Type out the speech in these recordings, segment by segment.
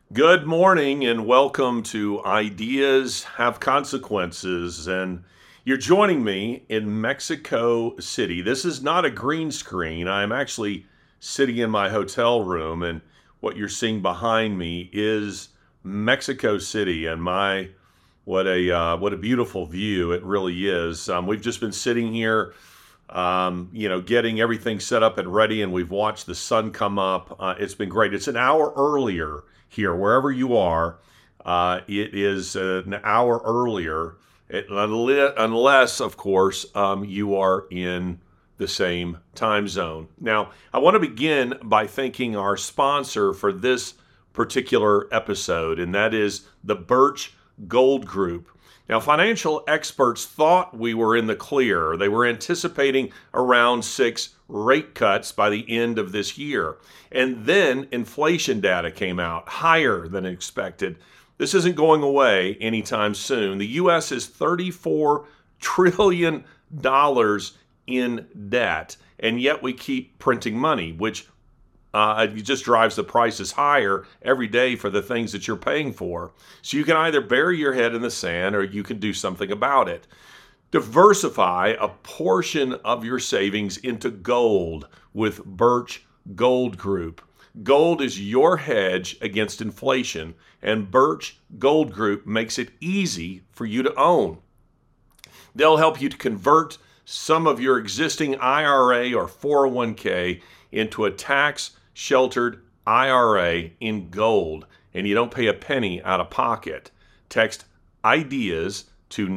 Good morning and welcome to Ideas Have Consequences. And you're joining me in Mexico City. This is not a green screen. I'm actually sitting in my hotel room, and what you're seeing behind me is Mexico City. And my what a beautiful view it really is. We've just been sitting here, getting everything set up and ready, and we've watched the sun come up. It's been great. It's an hour earlier here, wherever you are. It is an hour earlier, unless, of course, you are in the same time zone. Now, I want to begin by thanking our sponsor for this particular episode, and that is the Birch Gold Group. Now, financial experts thought we were in the clear. They were anticipating around 6 rate cuts by the end of this year. And then inflation data came out higher than expected. This isn't going away anytime soon. The U.S. is $34 trillion in debt, and yet we keep printing money, which it just drives the prices higher every day for the things that you're paying for. So you can either bury your head in the sand or you can do something about it. Diversify a portion of your savings into gold with Birch Gold Group. Gold is your hedge against inflation, and Birch Gold Group makes it easy for you to own. They'll help you to convert some of your existing IRA or 401k into a tax-sheltered IRA in gold, and you don't pay a penny out of pocket. Text IDEAS to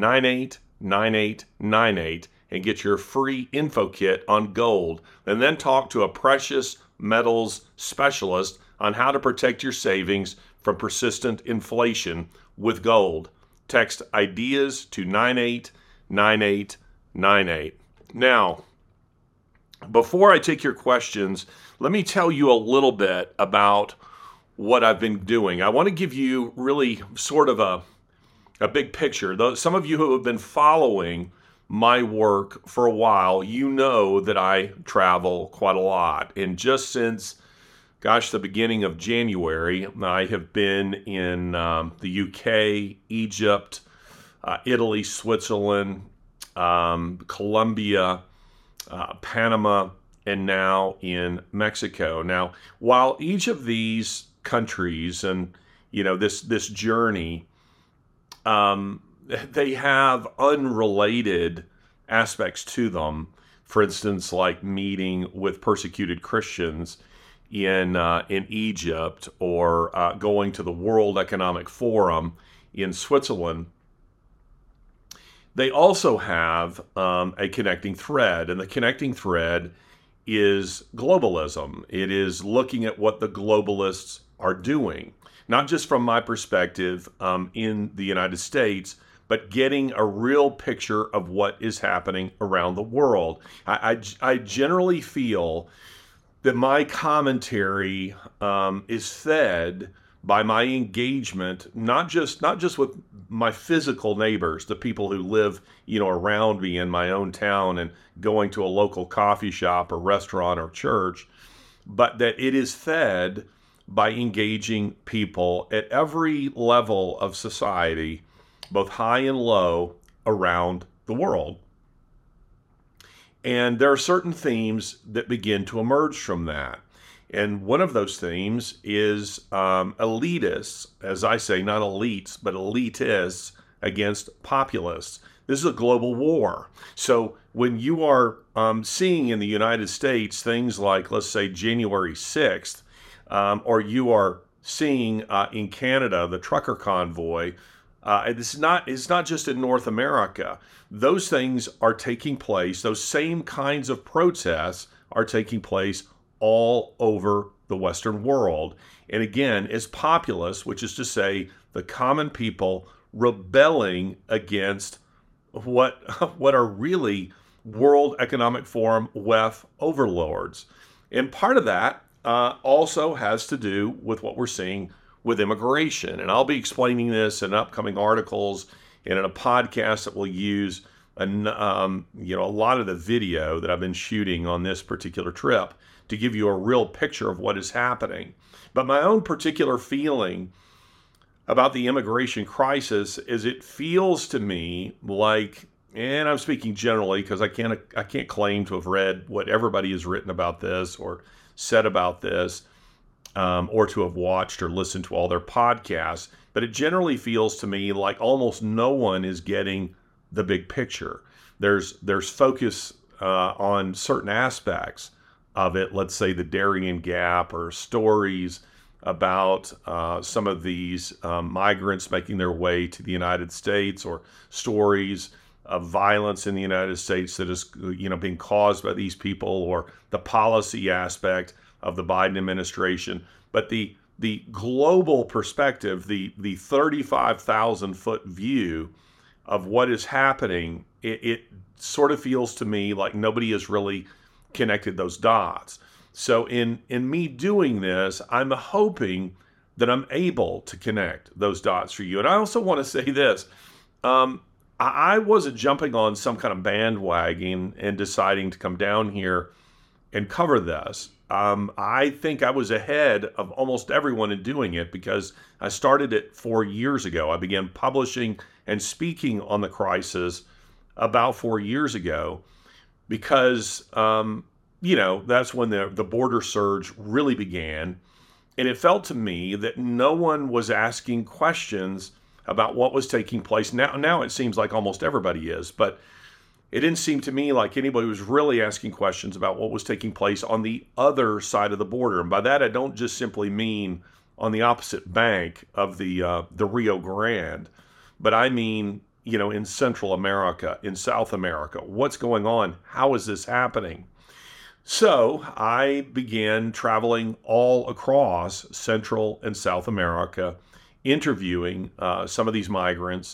989898 and get your free info kit on gold, and then talk to a precious metals specialist on how to protect your savings from persistent inflation with gold. Text IDEAS to 989898. Now, before I take your questions, let me tell you a little bit about what I've been doing. I want to give you really sort of a big picture. Though some of you who have been following my work for a while, you know that I travel quite a lot. And just since, the beginning of January, I have been in the UK, Egypt, Italy, Switzerland, Colombia, Panama, and now in Mexico. Now, while each of these countries and this journey, they have unrelated aspects to them. For instance, like meeting with persecuted Christians in Egypt, or going to the World Economic Forum in Switzerland. They also have a connecting thread, and the connecting thread is globalism. It is looking at what the globalists are doing, not just from my perspective in the United States, but getting a real picture of what is happening around the world. I generally feel that my commentary is fed by my engagement, not just with my physical neighbors, the people who live, around me in my own town and going to a local coffee shop or restaurant or church, but that it is fed by engaging people at every level of society, both high and low, around the world. And there are certain themes that begin to emerge from that. And one of those themes is elitists, as I say, not elites, but elitists against populists. This is a global war. So when you are seeing in the United States things like, let's say, January 6th, or you are seeing in Canada the trucker convoy, it's not just in North America. Those things are taking place. Those same kinds of protests are taking place all over the Western world. And again, it's populace, which is to say the common people rebelling against what are really World Economic Forum WEF overlords. And part of that also has to do with what we're seeing with immigration. And I'll be explaining this in upcoming articles and in a podcast that will use a lot of the video that I've been shooting on this particular trip to give you a real picture of what is happening. But my own particular feeling about the immigration crisis is it feels to me like, and I'm speaking generally because I can't claim to have read what everybody has written about this or said about this, or to have watched or listened to all their podcasts, but it generally feels to me like almost no one is getting the big picture. There's focus on certain aspects of it. Let's say the Darien Gap, or stories about some of these migrants making their way to the United States, or stories of violence in the United States that is, being caused by these people, or the policy aspect of the Biden administration. But the global perspective, the 35,000 foot view of what is happening, it sort of feels to me like nobody has really connected those dots. So in me doing this, I'm hoping that I'm able to connect those dots for you. And I also want to say this. I wasn't jumping on some kind of bandwagon and deciding to come down here and cover this. I think I was ahead of almost everyone in doing it because I started it 4 years ago. I began publishing and speaking on the crisis about 4 years ago because, that's when the border surge really began. And it felt to me that no one was asking questions about what was taking place. Now it seems like almost everybody is, but it didn't seem to me like anybody was really asking questions about what was taking place on the other side of the border. And by that, I don't just simply mean on the opposite bank of the Rio Grande, but I mean, in Central America, in South America. What's going on? How is this happening? So I began traveling all across Central and South America, interviewing some of these migrants,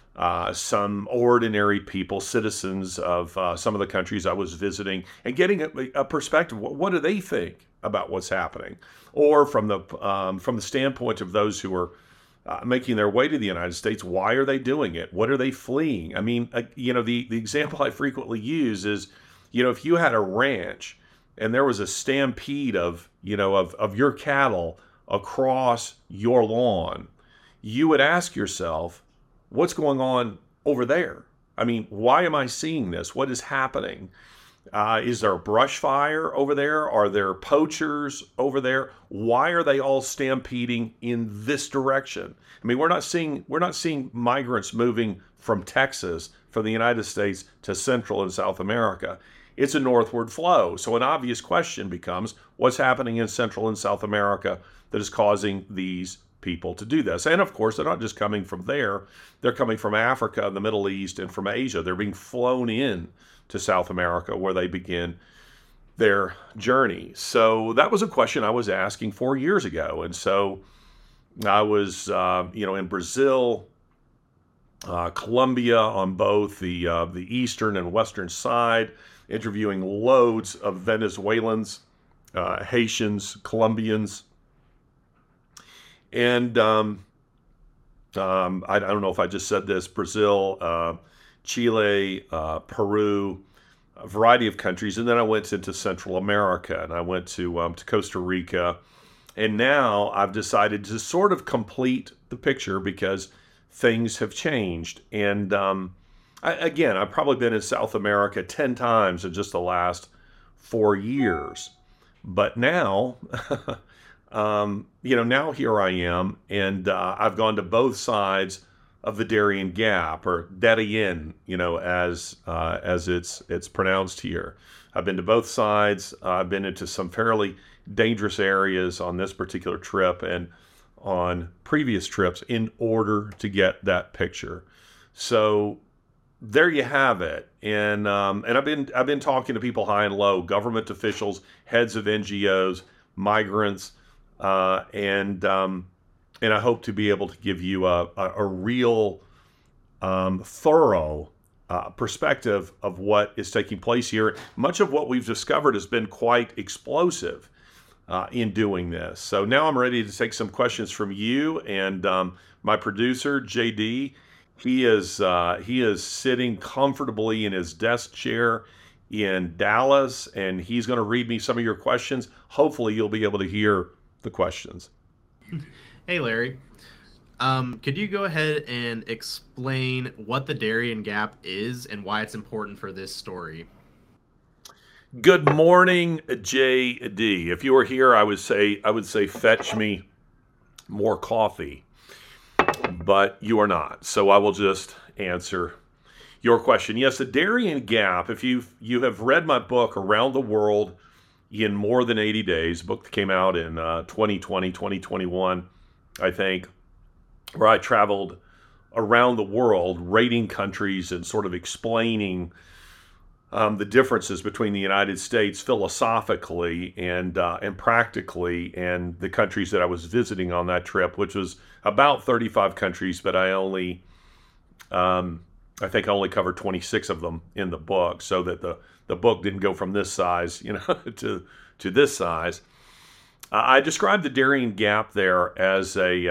some ordinary people, citizens of some of the countries I was visiting, and getting a perspective. What do they think about what's happening? Or from the standpoint of those who are making their way to the United States, why are they doing it? What are they fleeing? I mean, the example I frequently use is, if you had a ranch and there was a stampede of your cattle across your lawn, you would ask yourself, what's going on over there? I mean, why am I seeing this? What is happening? Is there a brush fire over there? Are there poachers over there? Why are they all stampeding in this direction? I mean, we're not seeing migrants moving from Texas, from the United States to Central and South America. It's a northward flow. So an obvious question becomes, what's happening in Central and South America that is causing these people to do this? And of course, they're not just coming from there. They're coming from Africa, the Middle East, and from Asia. They're being flown in to South America where they begin their journey. So that was a question I was asking 4 years ago. And so I was, in Brazil, Colombia, on both the eastern and western side, interviewing loads of Venezuelans, Haitians, Colombians, and I don't know if I just said this, Brazil, Chile, Peru, a variety of countries. And then I went into Central America, and I went to Costa Rica. And now I've decided to sort of complete the picture because things have changed. And I've probably been in South America 10 times in just the last 4 years. But now, now here I am, and I've gone to both sides of the Darien Gap, or Darien, as it's pronounced here. I've been to both sides. I've been into some fairly dangerous areas on this particular trip and on previous trips in order to get that picture. So there you have it. And I've been talking to people high and low, government officials, heads of NGOs, migrants, and I hope to be able to give you a real thorough perspective of what is taking place here. Much of what we've discovered has been quite explosive in doing this. So now I'm ready to take some questions from you, and my producer, JD. He is sitting comfortably in his desk chair in Dallas, and he's going to read me some of your questions. Hopefully, you'll be able to hear the questions. Hey, Larry. Could you go ahead and explain what the Darien Gap is and why it's important for this story? Good morning, JD. If you were here, I would say fetch me more coffee, but you are not. So I will just answer your question. Yes, the Darien Gap. If you have read my book Around the World in More Than 80 Days, book that came out in 2020, 2021, I think, where I traveled around the world, rating countries and sort of explaining the differences between the United States philosophically and practically, and the countries that I was visiting on that trip, which was about 35 countries, but um, I think I only covered 26 of them in the book, so that the book didn't go from this size, to this size. I described the Darien Gap there as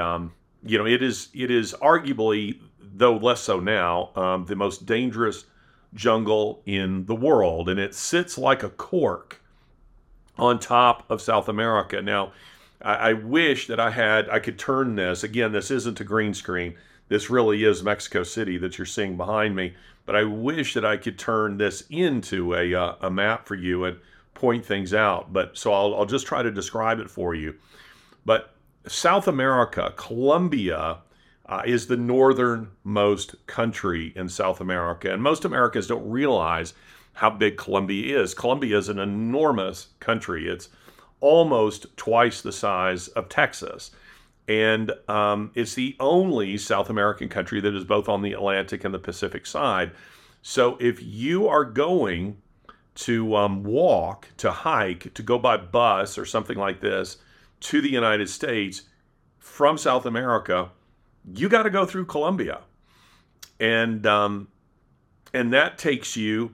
it is arguably, though less so now, the most dangerous jungle in the world, and it sits like a cork on top of South America. Now, I wish that I could turn this again. This isn't a green screen. This really is Mexico City that you're seeing behind me. But I wish that I could turn this into a map for you and point things out. But so I'll just try to describe it for you. But South America, Colombia, is the northernmost country in South America. And most Americans don't realize how big Colombia is. Colombia is an enormous country. It's almost twice the size of Texas. And it's the only South American country that is both on the Atlantic and the Pacific side. So if you are going to walk, to hike, to go by bus or something like this to the United States from South America, you got to go through Colombia, and that takes you,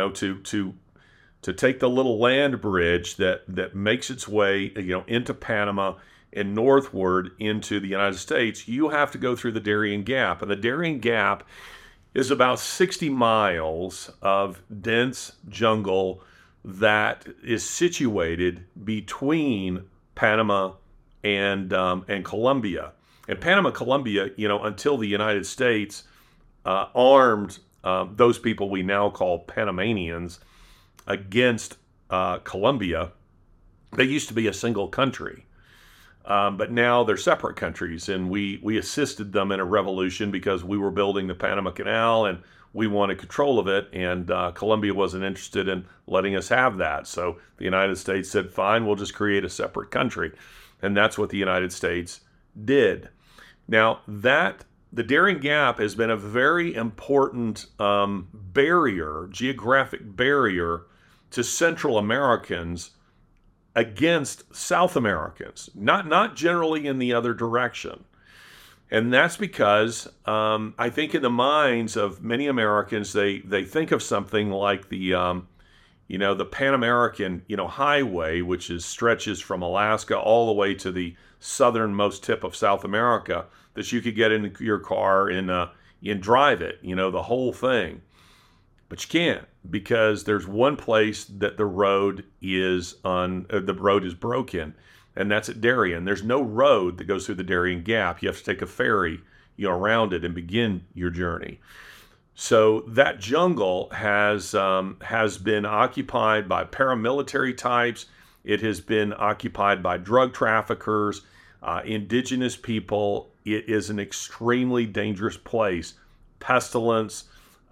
to take the little land bridge that makes its way, into Panama and northward into the United States. You have to go through the Darien Gap, and the Darien Gap is about 60 miles of dense jungle that is situated between Panama and Colombia. And Panama, Colombia, until the United States armed those people we now call Panamanians against Colombia, they used to be a single country. But now they're separate countries, and we assisted them in a revolution because we were building the Panama Canal and we wanted control of it, and Colombia wasn't interested in letting us have that. So the United States said, fine, we'll just create a separate country. And that's what the United States did. Now, the Darien Gap has been a very important geographic barrier to Central Americans against South Americans, not generally in the other direction. And that's because I think in the minds of many Americans, they think of something like the Pan American, highway, which stretches from Alaska all the way to the southernmost tip of South America, that you could get in your car and drive it, the whole thing. But you can't, because there's one place that the road is broken, and that's at Darien. There's no road that goes through the Darien Gap. You have to take a ferry, around it and begin your journey. So that jungle has been occupied by paramilitary types. It has been occupied by drug traffickers, indigenous people. It is an extremely dangerous place. Pestilence,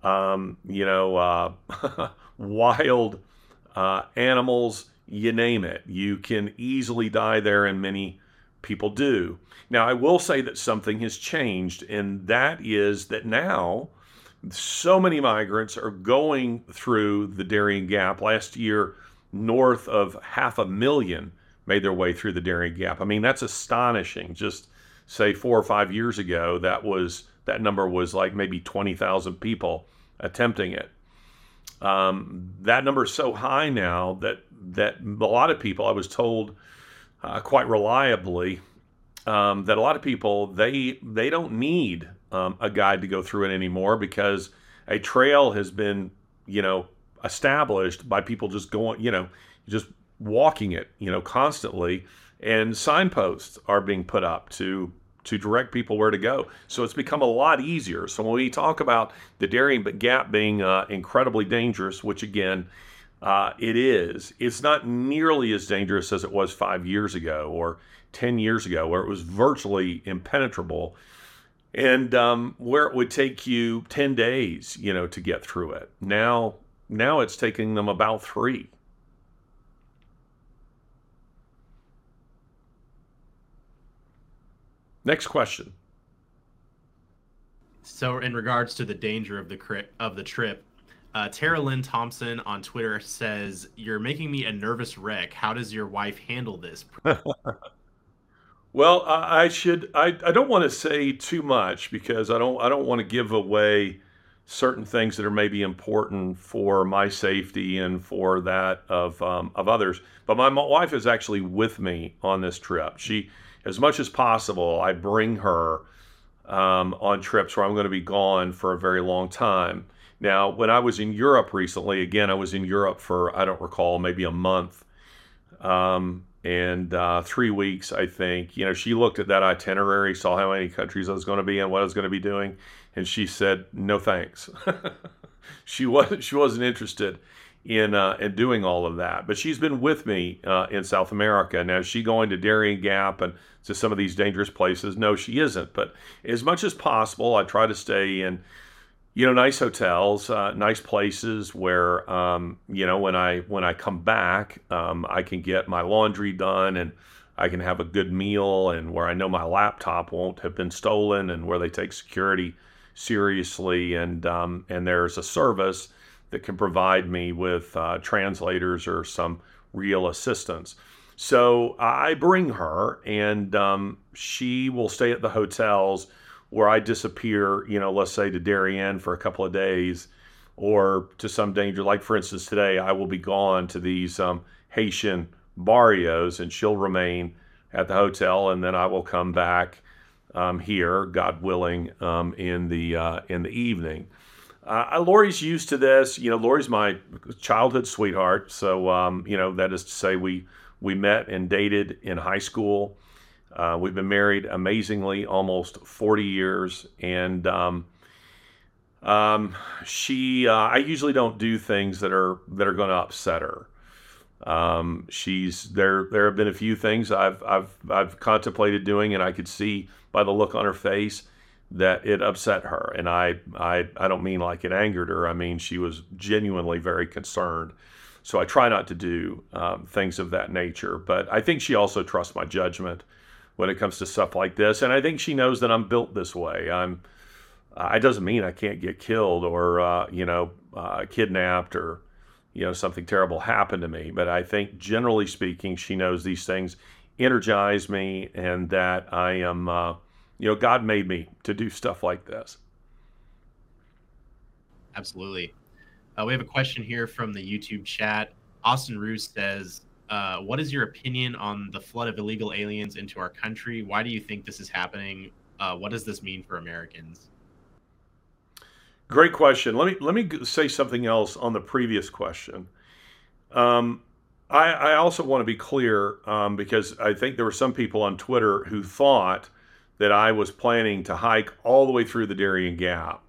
wild animals, you name it. You can easily die there, and many people do. Now, I will say that something has changed, and that is that now so many migrants are going through the Darien Gap. Last year, north of 500,000 made their way through the Darien Gap. I mean, that's astonishing. Just say 4 or 5 years ago, that number was like maybe 20,000 people attempting it. That number is so high now that a lot of people, I was told quite reliably, that a lot of people, they don't need a guide to go through it anymore, because a trail has been established by people just going, just walking it, constantly. And signposts are being put up to direct people where to go. So it's become a lot easier. So when we talk about the Darien Gap being incredibly dangerous, which again, it is, it's not nearly as dangerous as it was 5 years ago or 10 years ago, where it was virtually impenetrable, and where it would take you 10 days, to get through it. Now it's taking them about 3. Next question. So, in regards to the danger of the trip, Tara Lynn Thompson on Twitter says, "You're making me a nervous wreck. How does your wife handle this?" Well, I don't want to say too much because I don't want to give away certain things that are maybe important for my safety and for that of others. But my wife is actually with me on this trip. As much as possible, I bring her on trips where I'm going to be gone for a very long time. Now, when I was in Europe recently, again, I was in Europe for, I don't recall, maybe a month. And 3 weeks, I think. She looked at that itinerary, saw how many countries I was going to be in, what I was going to be doing, and she said, "No thanks." She wasn't interested in doing all of that. But she's been with me in South America. Now, is she going to Darien Gap and to some of these dangerous places? No, she isn't. But as much as possible, I try to stay in nice hotels, nice places where, when I come back, I can get my laundry done and I can have a good meal, and where I know my laptop won't have been stolen, and where they take security seriously, and there's a service that can provide me with translators or some real assistance. So I bring her, and she will stay at the hotels where I disappear, let's say to Darien for a couple of days, or to some danger. Like, for instance, today I will be gone to these Haitian barrios, and she'll remain at the hotel, and then I will come back here, God willing, in the evening. Lori's used to this. Lori's my childhood sweetheart. So, that is to say, we met and dated in high school. We've been married, amazingly, almost 40 years. And I usually don't do things that are going to upset her. There have been a few things I've contemplated doing, and I could see by the look on her face that it upset her. And I don't mean like it angered her. I mean, she was genuinely very concerned. So I try not to do things of that nature. But I think she also trusts my judgment when it comes to stuff like this. And I think she knows that I'm built this way. It doesn't mean I can't get killed or, kidnapped or, something terrible happen to me. But I think generally speaking, she knows these things energize me, and that I am, God made me to do stuff like this. Absolutely. We have a question here from the YouTube chat. Austin Roos says, "What is your opinion on the flood of illegal aliens into our country? Why do you think this is happening? What does this mean for Americans?" Great question. Let me say something else on the previous question. I also want to be clear, because I think there were some people on Twitter who thought that I was planning to hike all the way through the Darien Gap.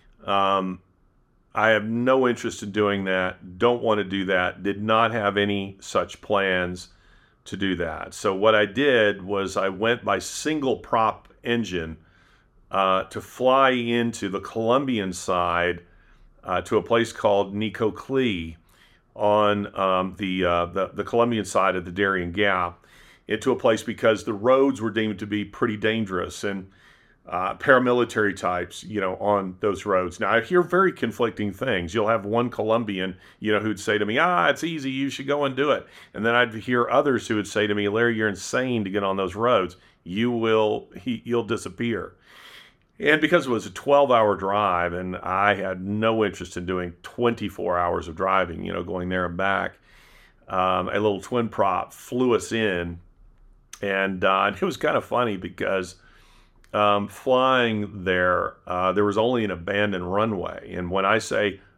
I have no interest in doing that. Don't want to do that. Did not have any such plans to do that. So what I did was I went by single prop engine to fly into the Colombian side to a place called Nicoclí on the Colombian side of the Darien Gap, into a place because the roads were deemed to be pretty dangerous, and paramilitary types, on those roads. Now, I hear very conflicting things. You'll have one Colombian, who'd say to me, "It's easy, you should go and do it." And then I'd hear others who would say to me, "Larry, you're insane to get on those roads. You'll disappear." And because it was a 12-hour drive, and I had no interest in doing 24 hours of driving, going there and back, a little twin prop flew us in. And it was kind of funny because flying there, there was only an abandoned runway. And when I say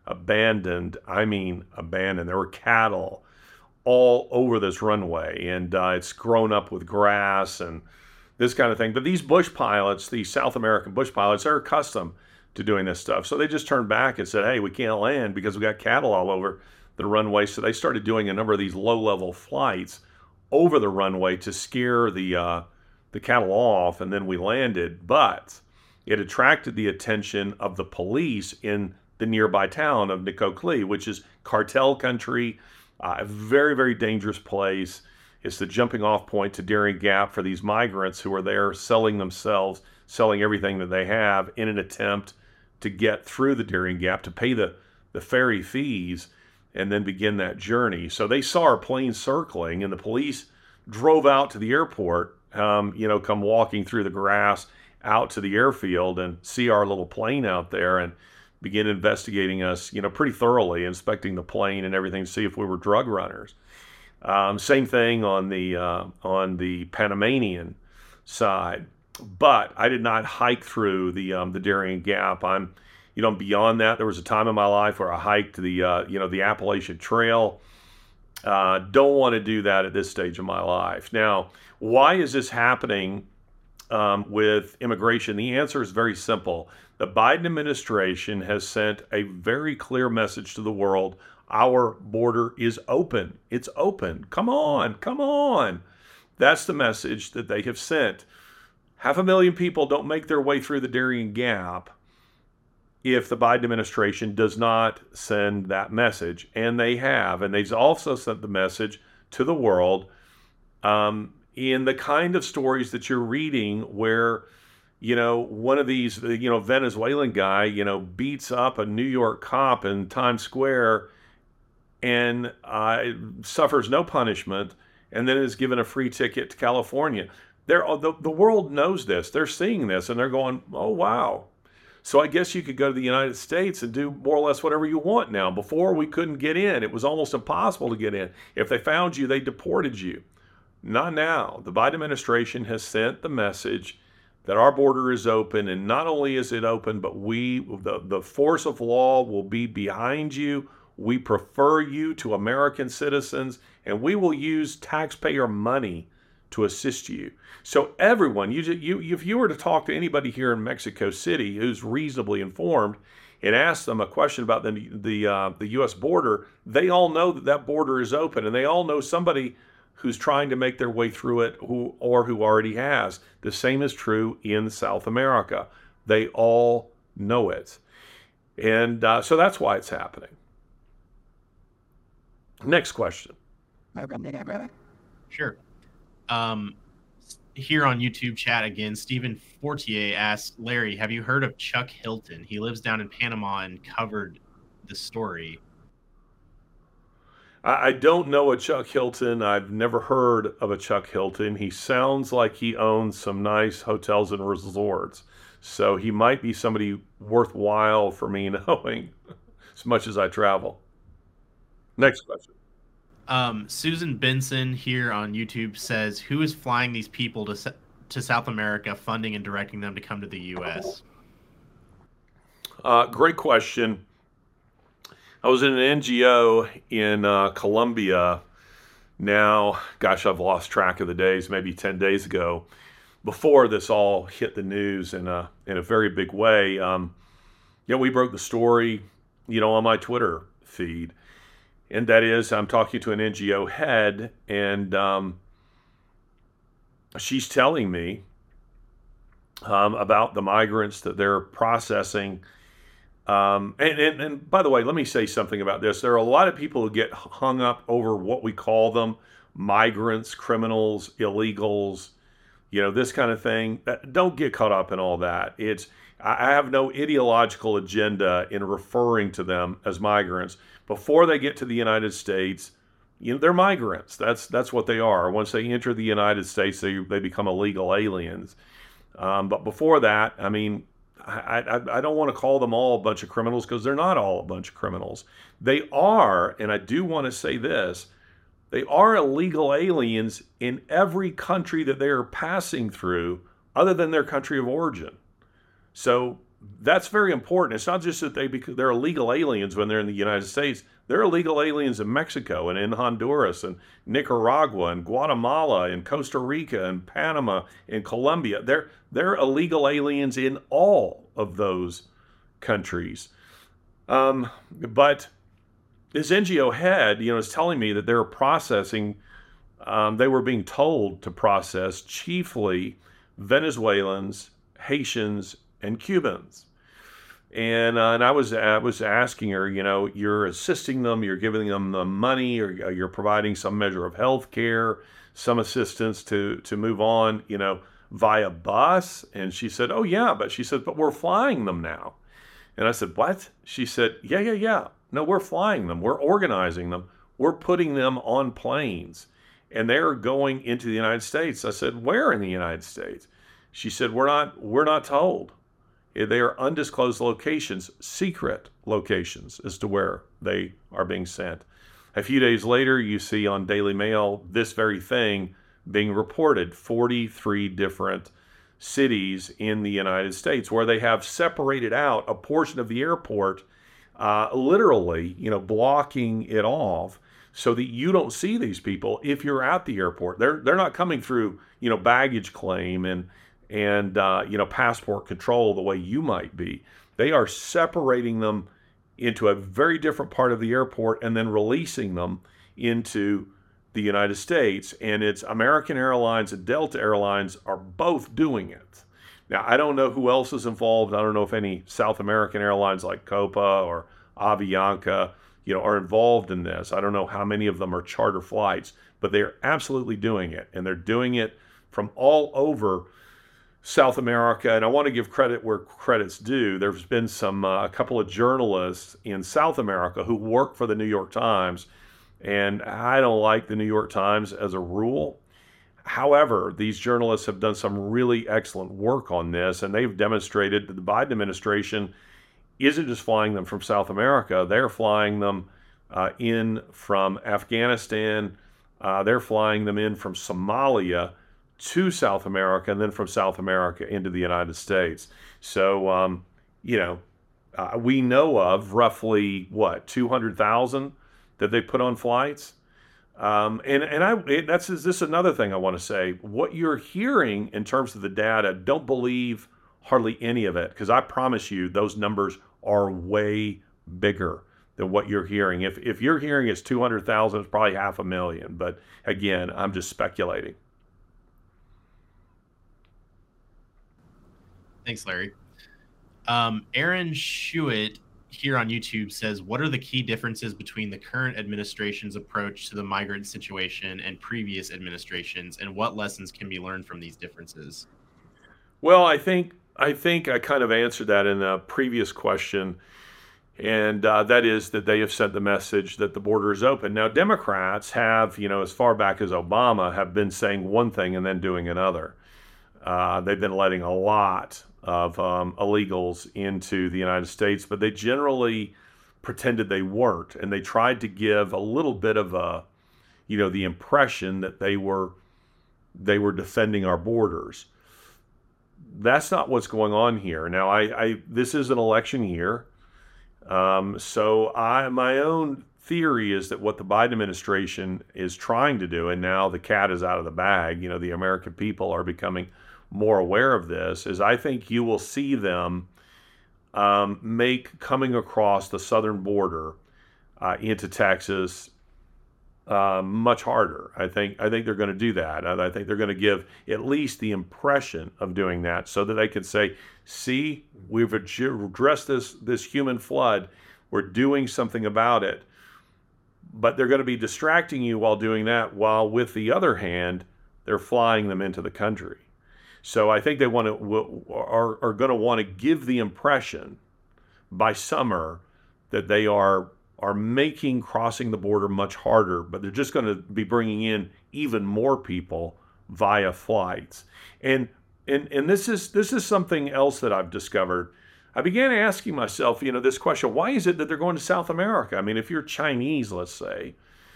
abandoned. I mean, abandoned. There were cattle all over this runway, and it's grown up with grass and this kind of thing. But these bush pilots, these South American bush pilots, are accustomed to doing this stuff. So they just turned back and said, hey, we can't land because we got cattle all over the runway. So they started doing a number of these low-level flights over the runway to scare the cattle off, and then we landed. But it attracted the attention of the police in the nearby town of Nicoclí, which is cartel country, a very, very dangerous place. It's the jumping off point to Darien Gap for these migrants who are there selling themselves, selling everything that they have in an attempt to get through the Darien Gap, to pay the ferry fees and then begin that journey. So they saw our plane circling, and the police drove out to the airport, come walking through the grass out to the airfield and see our little plane out there and begin investigating us, pretty thoroughly, inspecting the plane and everything to see if we were drug runners. Same thing on the Panamanian side, but I did not hike through the Darien Gap. I'm, beyond that. There was a time in my life where I hiked the Appalachian Trail. Don't want to do that at this stage of my life. Now, why is this happening with immigration? The answer is very simple. The Biden administration has sent a very clear message to the world. Our border is open. It's open. Come on, come on. That's the message that they have sent. 500,000 people don't make their way through the Darien Gap if the Biden administration does not send that message. And they have. And they've also sent the message to the world in the kind of stories that you're reading where, one of these, Venezuelan guy, beats up a New York cop in Times Square and suffers no punishment, and then is given a free ticket to California. The world knows this. They're seeing this, and they're going, oh, wow. So I guess you could go to the United States and do more or less whatever you want now. Before, we couldn't get in. It was almost impossible to get in. If they found you, they deported you. Not now. The Biden administration has sent the message that our border is open, and not only is it open, but the force of law will be behind you. We prefer you to American citizens, and we will use taxpayer money to assist you. So everyone, if you were to talk to anybody here in Mexico City who's reasonably informed and ask them a question about the U.S. border, they all know that border is open, and they all know somebody who's trying to make their way through it who already has. The same is true in South America. They all know it. And so that's why it's happening. Next question. Sure. Here on YouTube chat again, Stephen Fortier asks, Larry, have you heard of Chuck Hilton? He lives down in Panama and covered the story. I don't know a Chuck Hilton. I've never heard of a Chuck Hilton. He sounds like he owns some nice hotels and resorts. So he might be somebody worthwhile for me knowing as much as I travel. Next question. Susan Benson here on YouTube says, who is flying these people to South America, funding and directing them to come to the U.S.? Great question. I was in an NGO in Colombia now, gosh, I've lost track of the days, maybe 10 days ago, before this all hit the news in a very big way. We broke the story, on my Twitter feed. And that is, I'm talking to an NGO head, and she's telling me about the migrants that they're processing. And by the way, let me say something about this. There are a lot of people who get hung up over what we call them, migrants, criminals, illegals, this kind of thing. Don't get caught up in all that. I have no ideological agenda in referring to them as migrants. Before they get to the United States, they're migrants. That's what they are. Once they enter the United States, they become illegal aliens. But before that, I don't want to call them all a bunch of criminals, because they're not all a bunch of criminals. They are, and I do want to say this, they are illegal aliens in every country that they are passing through other than their country of origin. So that's very important. It's not just that they're illegal aliens when they're in the United States. They're illegal aliens in Mexico and in Honduras and Nicaragua and Guatemala and Costa Rica and Panama and Colombia. They're illegal aliens in all of those countries. But this NGO head, is telling me that they're processing. They were being told to process chiefly Venezuelans, Haitians, and Cubans. And I was asking her, you're assisting them, you're giving them the money, or you're providing some measure of health care, some assistance to move on, via bus. And she said, oh yeah, but she said, but we're flying them now. And I said, what? She said, yeah. No, we're flying them. We're organizing them. We're putting them on planes. And they're going into the United States. I said, where in the United States? She said, we're not told. They are undisclosed locations, secret locations as to where they are being sent. A few days later, you see on Daily Mail this very thing being reported, 43 different cities in the United States where they have separated out a portion of the airport, literally, blocking it off so that you don't see these people if you're at the airport. They're not coming through, baggage claim and passport control the way you might be. They are separating them into a very different part of the airport and then releasing them into the United States. And it's American Airlines and Delta Airlines are both doing it. Now, I don't know who else is involved. I don't know if any South American airlines like Copa or Avianca, are involved in this. I don't know how many of them are charter flights, but they're absolutely doing it. And they're doing it from all over South America. And I want to give credit where credit's due. There's been a couple of journalists in South America who work for the New York Times. And I don't like the New York Times as a rule. However, these journalists have done some really excellent work on this, and they've demonstrated that the Biden administration isn't just flying them from South America. They're flying them in from Afghanistan. They're flying them in from Somalia to South America, and then from South America into the United States. So, we know of roughly, 200,000 that they put on flights. This is another thing I want to say. What you're hearing in terms of the data, don't believe hardly any of it, because I promise you those numbers are way bigger than what you're hearing. If you're hearing it's 200,000, it's probably 500,000. But again, I'm just speculating. Thanks, Larry. Aaron Schuett here on YouTube says, what are the key differences between the current administration's approach to the migrant situation and previous administrations, and what lessons can be learned from these differences? Well, I think I kind of answered that in a previous question, and that is that they have sent the message that the border is open. Now, Democrats have, as far back as Obama, have been saying one thing and then doing another. They've been letting a lot of illegals into the United States, but they generally pretended they weren't, and they tried to give a little bit of the impression that they were defending our borders. That's not what's going on here. Now, this is an election year, so my own theory is that what the Biden administration is trying to do, and now the cat is out of the bag, the American people are becoming more aware of this, is I think you will see them make coming across the southern border into Texas much harder. I think they're going to do that. I think they're going to give at least the impression of doing that so that they can say, see, we've addressed this human flood. We're doing something about it. But they're going to be distracting you while doing that, while with the other hand, they're flying them into the country. So I think they are going to want to give the impression by summer that they are making crossing the border much harder, but they're just going to be bringing in even more people via flights. And this is something else that I've discovered. I began asking myself, this question: why is it that they're going to South America? I mean, if you're Chinese, let's say,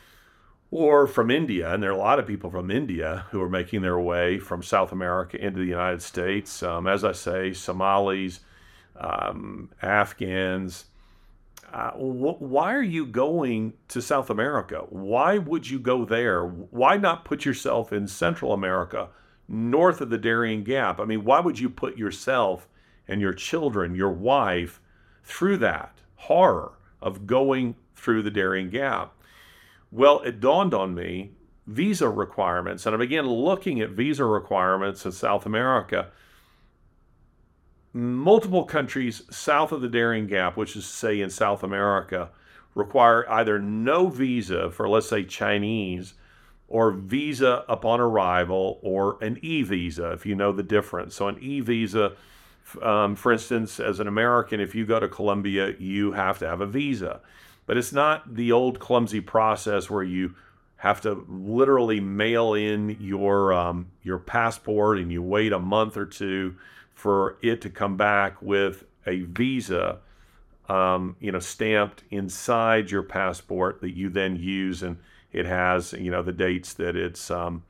or from India, and there are a lot of people from India who are making their way from South America into the United States. As I say, Somalis, Afghans. Why are you going to South America? Why would you go there? Why not put yourself in Central America, north of the Darien Gap? I mean, why would you put yourself and your children, your wife, through that horror of going through the Darien Gap? Well, it dawned on me visa requirements, and I began looking at visa requirements in South America. Multiple countries south of the Darien Gap, which is, say, in South America, require either no visa for, let's say, Chinese, or visa upon arrival, or an e-visa, if you know the difference. So an e-visa, for instance, as an American, if you go to Colombia, you have to have a visa. But it's not the old clumsy process where you have to literally mail in your passport and you wait a month or two for it to come back with a visa, stamped inside your passport that you then use, and it has, the dates that it's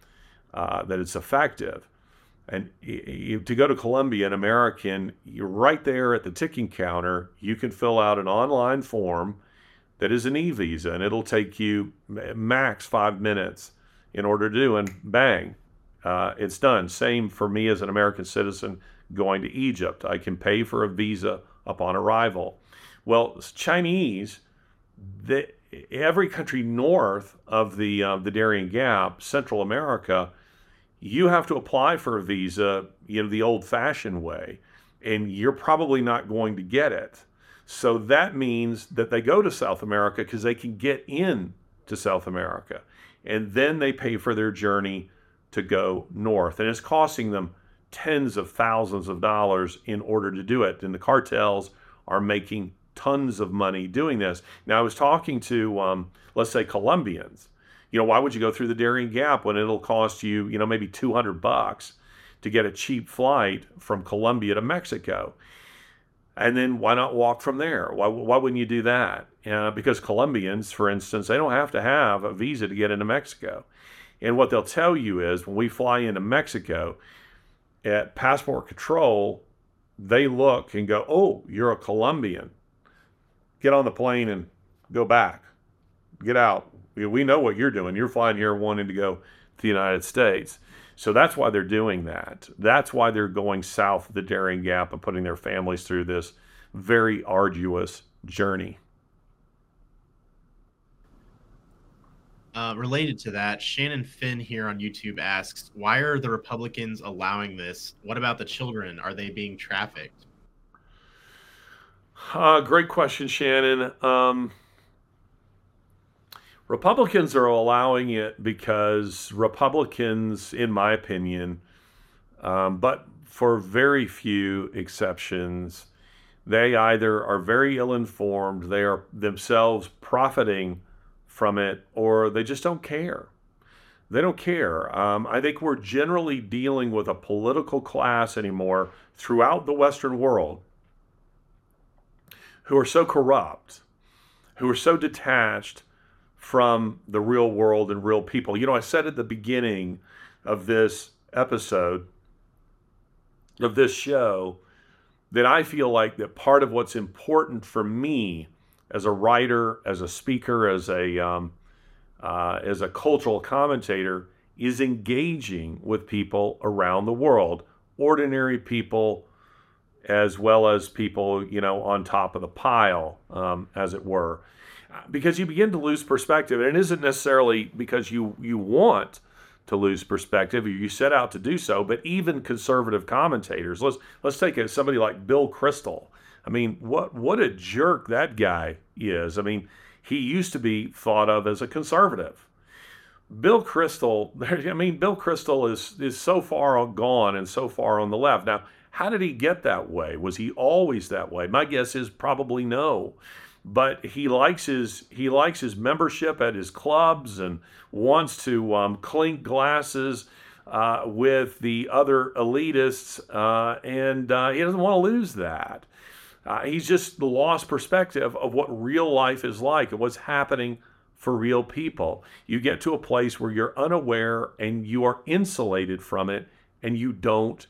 effective. And to go to Colombia, an American, you're right there at the ticking counter. You can fill out an online form that is an e-visa, and it'll take you max 5 minutes in order to do, and bang, it's done. Same for me as an American citizen going to Egypt. I can pay for a visa upon arrival. Well, Chinese, every country north of the Darien Gap, Central America, you have to apply for a visa, the old-fashioned way, and you're probably not going to get it. So that means that they go to South America because they can get in to South America, and then they pay for their journey to go north, and it's costing them tens of thousands of dollars in order to do it. And the cartels are making tons of money doing this. Now, I was talking to, let's say, Colombians. Why would you go through the Darien Gap when it'll cost you, maybe $200 to get a cheap flight from Colombia to Mexico? And then why not walk from there? Why wouldn't you do that? Because Colombians, for instance, they don't have to have a visa to get into Mexico. And what they'll tell you is when we fly into Mexico, at passport control, they look and go, "Oh, you're a Colombian. Get on the plane and go back. Get out. We know what you're doing. You're flying here wanting to go to the United States." So that's why they're doing that. That's why they're going south of the Darien Gap and putting their families through this very arduous journey. Related to that, Shannon Finn here on YouTube asks, why are the Republicans allowing this? What about the children? Are they being trafficked? Great question, Shannon. Republicans are allowing it because Republicans, in my opinion, but for very few exceptions, they either are very ill-informed, they are themselves profiting from it, or they just don't care. They don't care. I think we're generally dealing with a political class anymore throughout the Western world who are so corrupt, who are so detached from the real world and real people. I said at the beginning of this episode, of this show, that I feel like that part of what's important for me as a writer, as a speaker, as a cultural commentator, is engaging with people around the world, ordinary people, as well as people, on top of the pile, as it were, because you begin to lose perspective. And it isn't necessarily because you want to lose perspective or you set out to do so, but even conservative commentators. Let's take somebody like Bill Kristol. I mean, what a jerk that guy is. I mean, he used to be thought of as a conservative. Bill Kristol is so far gone and so far on the left. Now, how did he get that way? Was he always that way? My guess is probably no. But he likes his membership at his clubs and wants to clink glasses with the other elitists, and he doesn't want to lose that. He's just lost perspective of what real life is like and what's happening for real people. You get to a place where you're unaware and you are insulated from it and you don't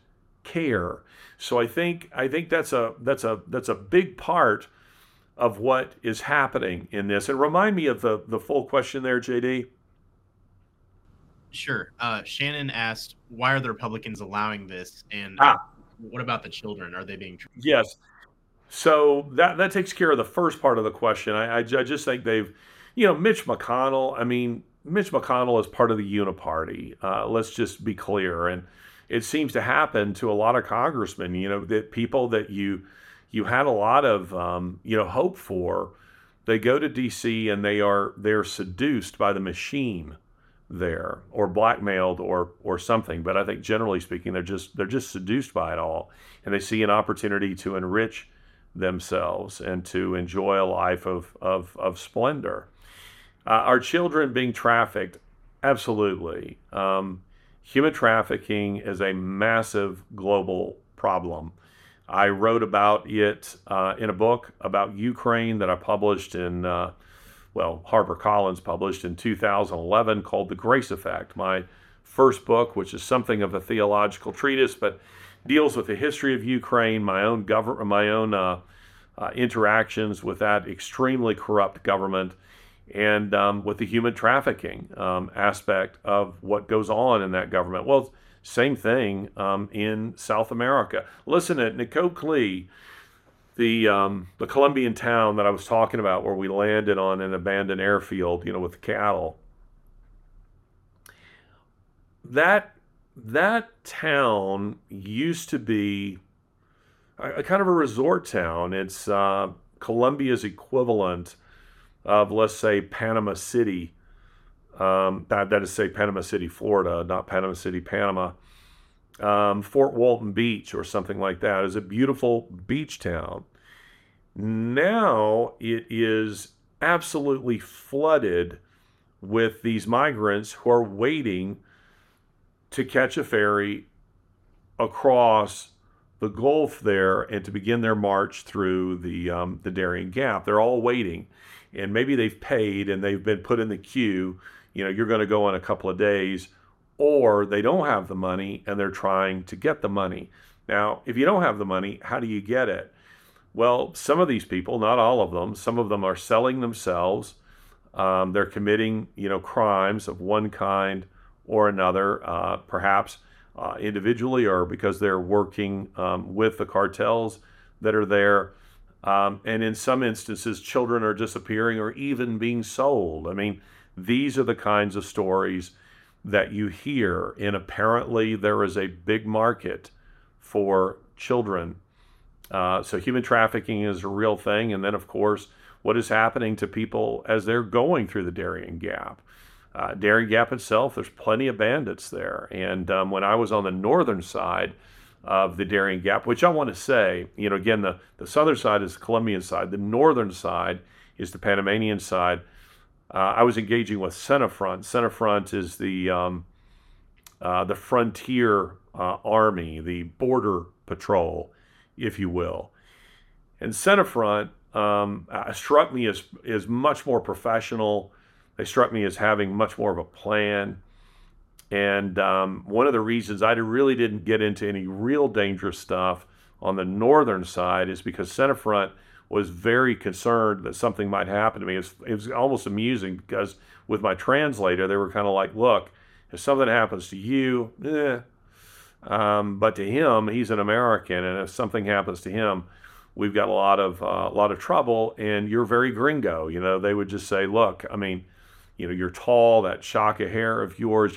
care. So I think that's a big part of what is happening in this. And remind me of the full question there, JD. Sure. Shannon asked, why are the Republicans allowing this? And Ah, what about the children? Are they being treated? yes. So that takes care of the first part of the question. I just think Mitch McConnell. I mean, Mitch McConnell is part of the Uniparty. Let's just be clear, and it seems to happen to a lot of congressmen. That people that you had a lot of hope for, they go to D.C. and they're seduced by the machine there, or blackmailed, or something. But I think generally speaking, they're just seduced by it all, and they see an opportunity to enrich themselves and to enjoy a life of splendor. Our children being trafficked, absolutely. Human trafficking is a massive global problem. I wrote about it in a book about Ukraine that I published HarperCollins published in 2011, called The Grace Effect. My first book, which is something of a theological treatise, but deals with the history of Ukraine, my own government, my own interactions with that extremely corrupt government, and with the human trafficking aspect of what goes on in that government. Well, same thing in South America. Listen to Nicoclí, the Colombian town that I was talking about, where we landed on an abandoned airfield, with the cattle. That town used to be a kind of a resort town. It's Colombia's equivalent of, let's say, Panama City. That is, say, Panama City, Florida, not Panama City, Panama. Fort Walton Beach or something like that is a beautiful beach town. Now it is absolutely flooded with these migrants who are waiting to catch a ferry across the Gulf there and to begin their march through the Darien Gap. They're all waiting, and maybe they've paid and they've been put in the queue. You're going to go in a couple of days, or they don't have the money and they're trying to get the money. Now, if you don't have the money, how do you get it? Well, some of these people, not all of them, some of them are selling themselves. They're committing, crimes of one kind or another, perhaps individually or because they're working with the cartels that are there. And in some instances, children are disappearing or even being sold. I mean, these are the kinds of stories that you hear. And apparently there is a big market for children. So human trafficking is a real thing. And then, of course, what is happening to people as they're going through the Darien Gap. Darien Gap itself, there's plenty of bandits there. And when I was on the northern side of the Darien Gap, which I want to say, again, the southern side is the Colombian side. The northern side is the Panamanian side. I was engaging with Senafront. Senafront is the frontier army, the border patrol, if you will. And Senafront struck me as much more professional. They struck me as having much more of a plan. And one of the reasons I really didn't get into any real dangerous stuff on the northern side is because Senafront was very concerned that something might happen to me. It was almost amusing because with my translator, they were kind of like, look, if something happens to you, but to him, he's an American, and if something happens to him, we've got a lot of trouble, and you're very gringo. They would just say, look, I mean, you're tall, that shock of hair of yours,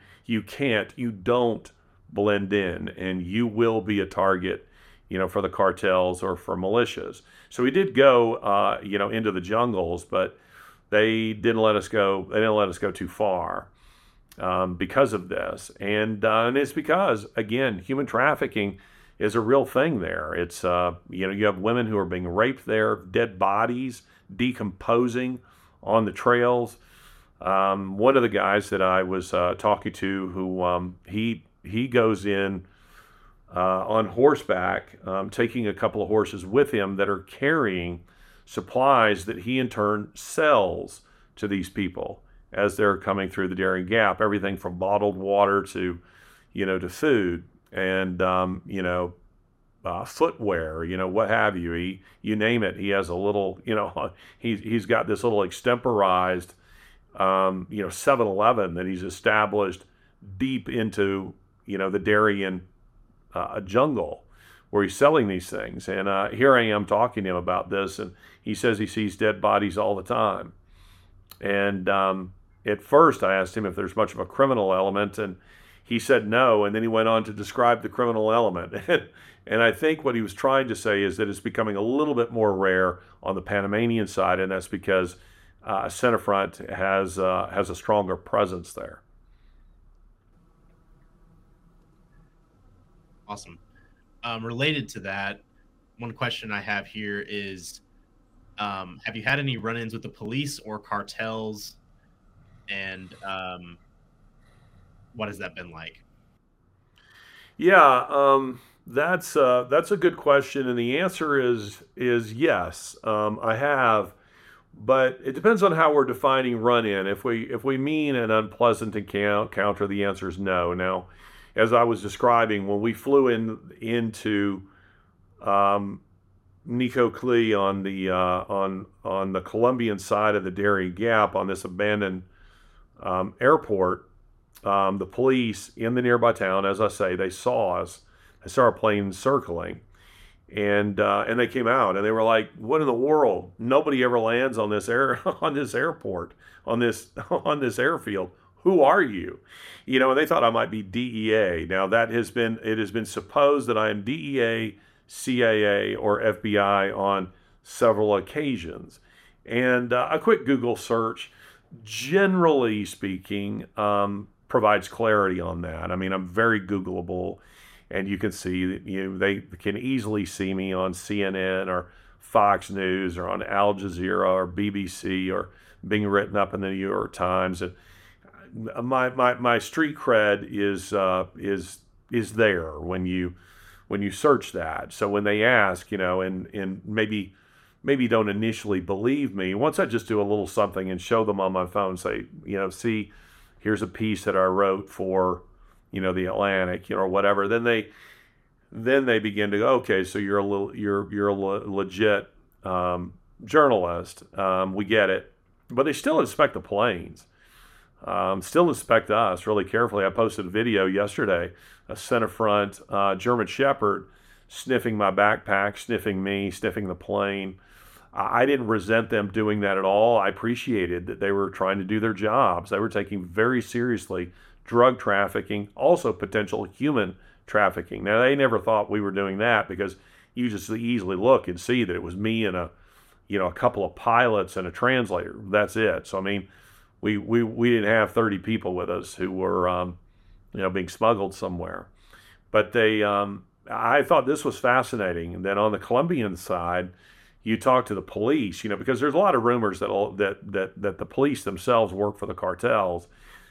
you don't blend in, and you will be a target, for the cartels or for militias. So we did go, into the jungles, but they didn't let us go. They didn't let us go too far because of this, and it's because, again, human trafficking is a real thing there. It's you have women who are being raped there, dead bodies decomposing on the trails. One of the guys that I was talking to, who he goes in on horseback, taking a couple of horses with him that are carrying supplies that he in turn sells to these people as they're coming through the Darien Gap. Everything from bottled water to, to food. and footwear, what have you. You name it, he has a little, he's got this little extemporized, 7-Eleven that he's established deep into, the Darien jungle where he's selling these things. And here I am talking to him about this, and he says he sees dead bodies all the time. And at first, I asked him if there's much of a criminal element, and he said no. And then he went on to describe the criminal element. And I think what he was trying to say is that it's becoming a little bit more rare on the Panamanian side, and that's because Centerfront has a stronger presence there. Awesome. Related to that, one question I have here is, have you had any run-ins with the police or cartels, and what has that been like? Yeah, that's a good question, and the answer is yes. I have, but it depends on how we're defining run-in. If we mean an unpleasant encounter, the answer is no. Now, as I was describing, when we flew into Nicoclí on the Colombian side of the Darien Gap on this abandoned airport, the police in the nearby town, as I say, they saw us. They saw our plane circling, and they came out and they were like, "What in the world? Nobody ever lands on this on this airport on this airfield. Who are you?" And they thought I might be DEA. Now it has been supposed that I am DEA, CIA, or FBI on several occasions, and a quick Google search, generally speaking, provides clarity on that. I mean, I'm very Googleable, and you can see that they can easily see me on CNN or Fox News or on Al Jazeera or BBC or being written up in the New York Times. And my street cred is there when you search that. So when they ask, and maybe don't initially believe me, once I just do a little something and show them on my phone, say, see, here's a piece that I wrote for, the Atlantic, or whatever. Then they begin to go, okay, so you're a legit journalist. We get it, but they still inspect the planes. Still inspect us really carefully. I posted a video yesterday, a Centerfront German Shepherd sniffing my backpack, sniffing me, sniffing the plane. I didn't resent them doing that at all. I appreciated that they were trying to do their jobs. They were taking very seriously drug trafficking, also potential human trafficking. Now, they never thought we were doing that because you just easily look and see that it was me and a couple of pilots and a translator. That's it. So, I mean, we didn't have 30 people with us who were, being smuggled somewhere. But I thought this was fascinating. And then on the Colombian side, you talk to the police, because there's a lot of rumors that the police themselves work for the cartels.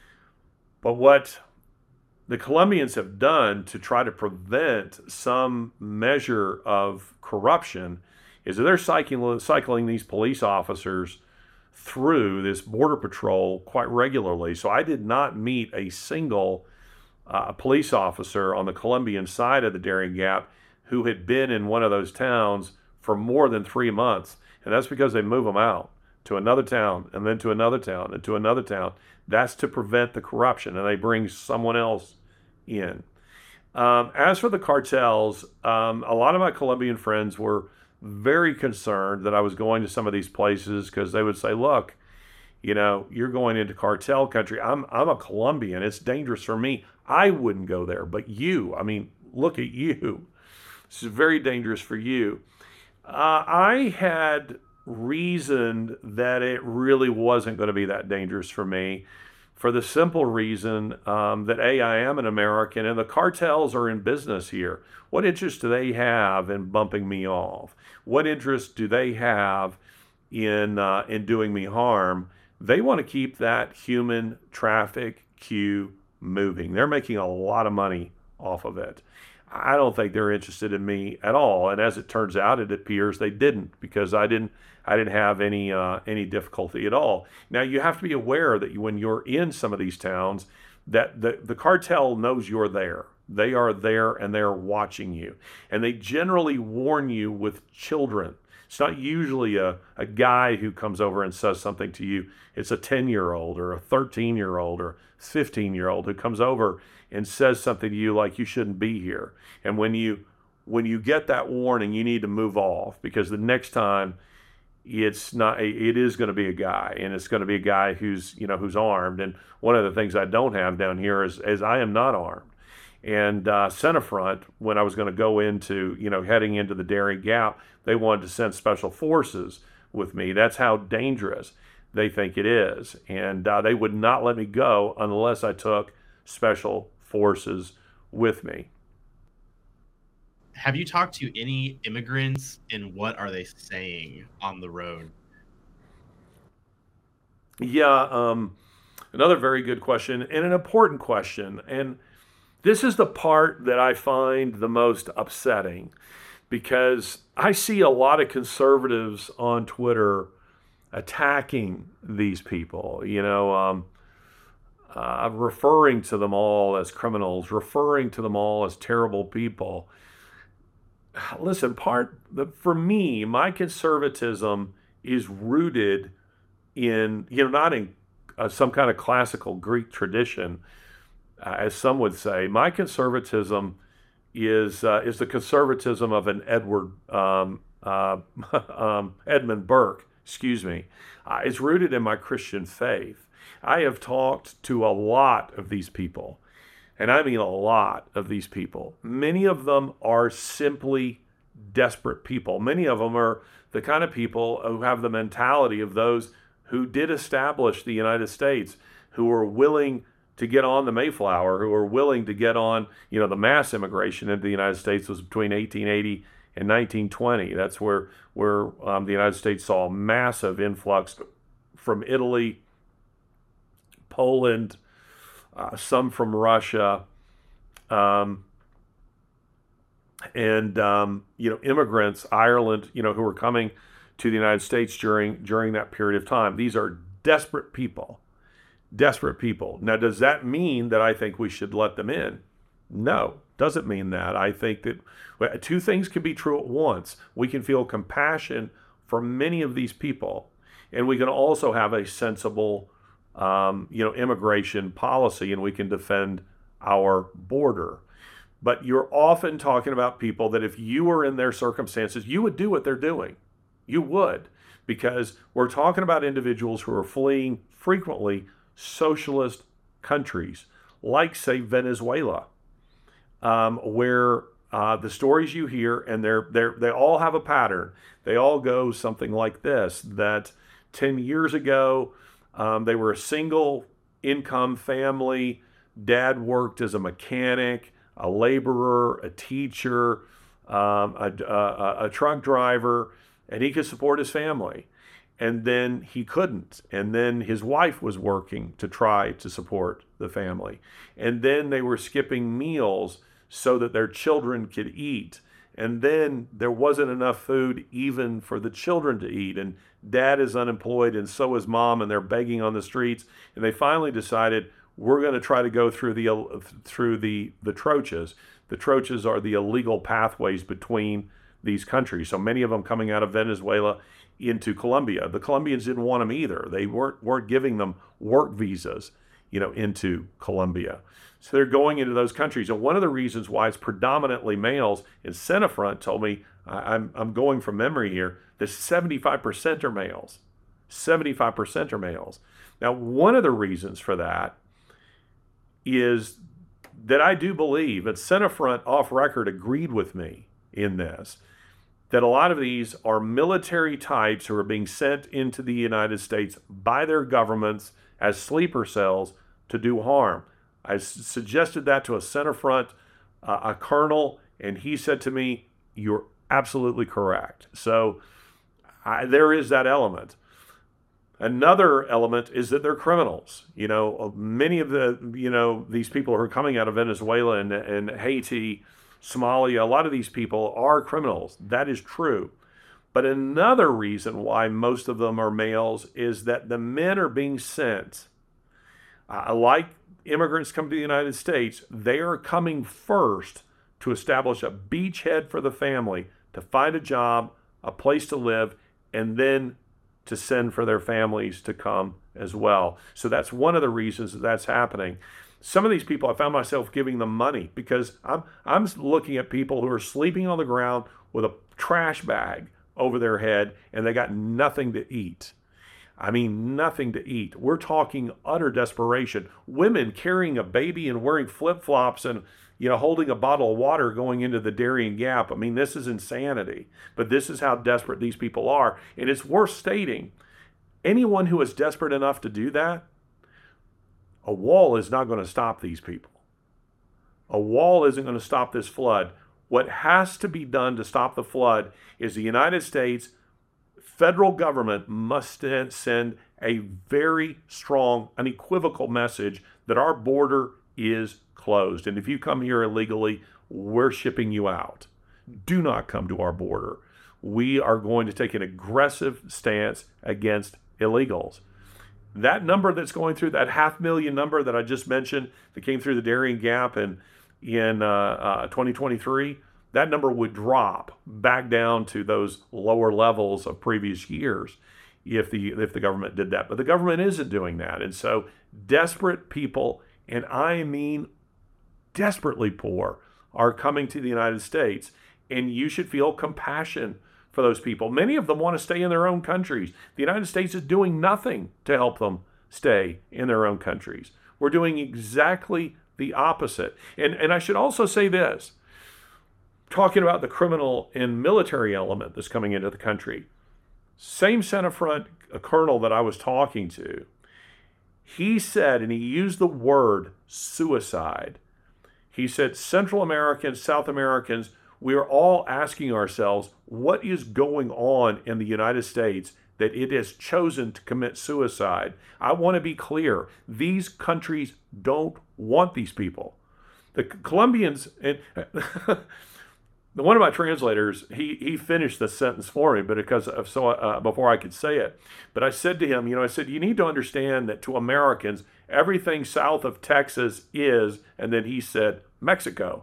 But what the Colombians have done to try to prevent some measure of corruption is that they're cycling these police officers through this border patrol quite regularly. So I did not meet a single police officer on the Colombian side of the Darien Gap who had been in one of those towns for more than 3 months. And that's because they move them out to another town and then to another town and to another town. That's to prevent the corruption, and they bring someone else in. As for the cartels, a lot of my Colombian friends were very concerned that I was going to some of these places because they would say, look, you're going into cartel country. I'm a Colombian. It's dangerous for me. I wouldn't go there. But look at you. This is very dangerous for you. I had reasoned that it really wasn't going to be that dangerous for me for the simple reason that I am an American and the cartels are in business here. What interest do they have in bumping me off? What interest do they have in doing me harm? They want to keep that human traffic queue moving. They're making a lot of money off of it. I don't think they're interested in me at all. And as it turns out, it appears they didn't, because I didn't have any difficulty at all. Now, you have to be aware that when you're in some of these towns, that the cartel knows you're there. They are there and they're watching you. And they generally warn you with children. It's not usually a guy who comes over and says something to you. It's a 10-year-old or a 13-year-old or 15-year-old who comes over and says something to you like you shouldn't be here. And when you get that warning, you need to move off, because the next time it is going to be a guy, and it's going to be a guy who's armed. And one of the things I don't have down here is I am not armed. And Centerfront, when I was going to go into, heading into the Darien Gap, they wanted to send special forces with me. That's how dangerous they think it is. And they would not let me go unless I took special forces with me. Have you talked to any immigrants, and what are they saying on the road? Yeah, another very good question and an important question. And this is the part that I find the most upsetting, because I see a lot of conservatives on Twitter attacking these people, referring to them all as criminals, referring to them all as terrible people. Listen, for me, my conservatism is rooted in, not in some kind of classical Greek tradition, as some would say. My conservatism is the conservatism of an Edmund Burke. Excuse me. It's rooted in my Christian faith. I have talked to a lot of these people, and I mean a lot of these people. Many of them are simply desperate people. Many of them are the kind of people who have the mentality of those who did establish the United States, who are willing to get on the Mayflower, who are willing to get on, the mass immigration into the United States was between 1880 and 1920. That's where the United States saw a massive influx from Italy, Poland, some from Russia, and immigrants, Ireland, who were coming to the United States during that period of time. These are desperate people. Desperate people. Now, does that mean that I think we should let them in? No, doesn't mean that. I think that two things can be true at once. We can feel compassion for many of these people, and we can also have a sensible, immigration policy, and we can defend our border. But you're often talking about people that if you were in their circumstances, you would do what they're doing. You would, because we're talking about individuals who are fleeing frequently socialist countries, like, say, Venezuela, where the stories you hear, and they all have a pattern. They all go something like this: that 10 years ago, they were a single income family. Dad worked as a mechanic, a laborer, a teacher, a truck driver, and he could support his family. And then he couldn't. And then his wife was working to try to support the family. And then they were skipping meals so that their children could eat. And then there wasn't enough food even for the children to eat. And dad is unemployed, and so is mom, and they're begging on the streets. And they finally decided, we're going to try to go through the trochas. The trochas are the illegal pathways between these countries. So many of them coming out of Venezuela into Colombia. The Colombians didn't want them either. They weren't giving them work visas, into Colombia. So they're going into those countries. And one of the reasons why it's predominantly males, and Centerfront told me, I'm going from memory here, that 75% are males. 75% are males. Now, one of the reasons for that is that I do believe, and Centerfront off record agreed with me in this, that a lot of these are military types who are being sent into the United States by their governments as sleeper cells to do harm. I suggested that to a Centerfront, a colonel, and he said to me, "You're absolutely correct." So there is that element. Another element is that they're criminals. Many of these people who are coming out of Venezuela and Haiti, Somalia, a lot of these people are criminals. That is true. But another reason why most of them are males is that the men are being sent, like immigrants come to the United States, they are coming first to establish a beachhead for the family, to find a job, a place to live, and then to send for their families to come as well. So that's one of the reasons that that's happening. Some of these people, I found myself giving them money because I'm looking at people who are sleeping on the ground with a trash bag over their head and they got nothing to eat. I mean, nothing to eat. We're talking utter desperation. Women carrying a baby and wearing flip-flops and, holding a bottle of water going into the Darien Gap. I mean, this is insanity. But this is how desperate these people are. And it's worth stating, anyone who is desperate enough to do that, a wall is not going to stop these people. A wall isn't going to stop this flood. What has to be done to stop the flood is the United States federal government must send a very strong, unequivocal message that our border is closed. And if you come here illegally, we're shipping you out. Do not come to our border. We are going to take an aggressive stance against illegals. That number that's going through, that 500,000 number that I just mentioned that came through the Darien Gap in 2023, that number would drop back down to those lower levels of previous years if the government did that. But the government isn't doing that. And so desperate people, and I mean desperately poor, are coming to the United States. And you should feel compassion for those people. Many of them want to stay in their own countries. The United States is doing nothing to help them stay in their own countries. We're doing exactly the opposite. And I should also say this, talking about the criminal and military element that's coming into the country. Same Senate front colonel that I was talking to, he said, and he used the word suicide. He said, Central Americans, South Americans, we are all asking ourselves, what is going on in the United States that it has chosen to commit suicide? I want to be clear. These countries don't want these people. The Colombians, and one of my translators, he finished the sentence for me, but before I could say it. But I said to him, you need to understand that to Americans, everything south of Texas is, and then he said, Mexico,